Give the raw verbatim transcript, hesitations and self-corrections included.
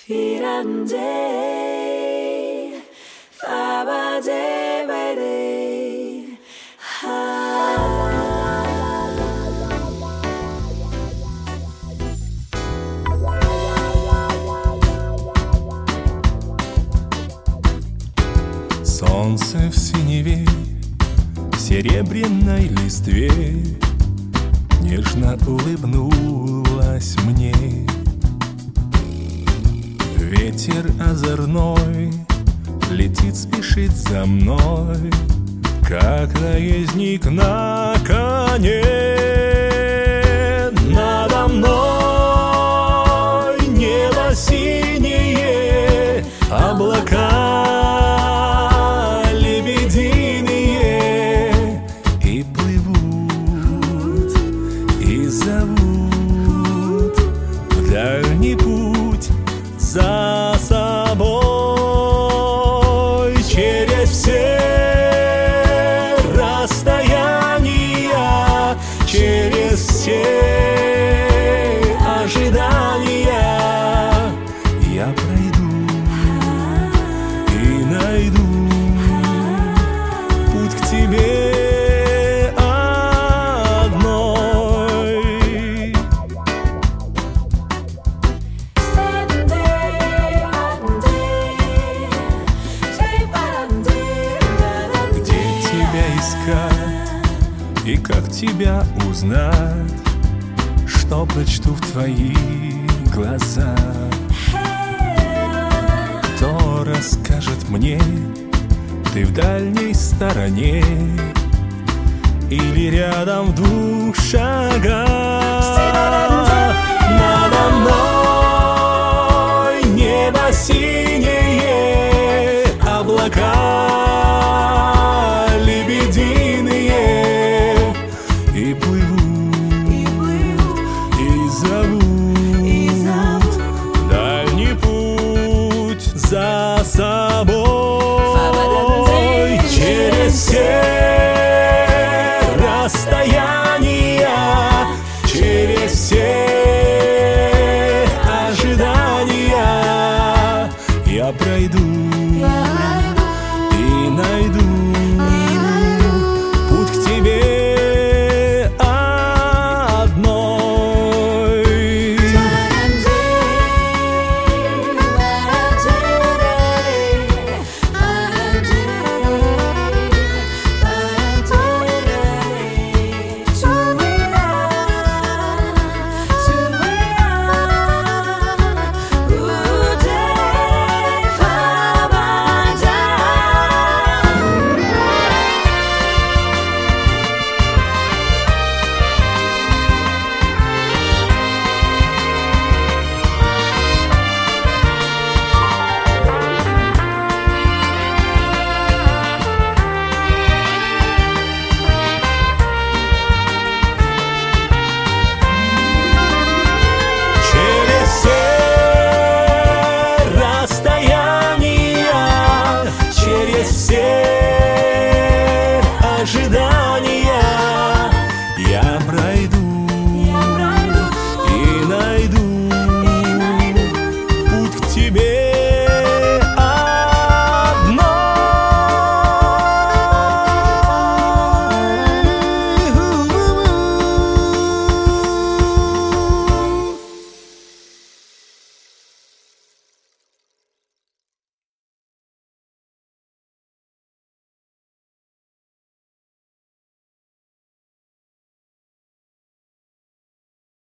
Firande, Fabadebede, Солнце в синеве, в серебряной листве нежно улыбнулась мне. Ветер озорной летит, спешит за мной, как наездник на коне. Надо мной небо синее, облака лебединые, и плывут, и зовут в дальний путь за собой, через все расстояния, через все ожидания я пройду и найду путь к тебе одной. Где тебя искать и как тебя узнать, что прочту в твоих глазах? Кто расскажет мне, ты в дальней стороне или рядом в двух шагах? Надо мной небо синее, облака лебединые, и плывут, и зовут в дальний путь за собой, через все расстояния, через все ожидания я пройду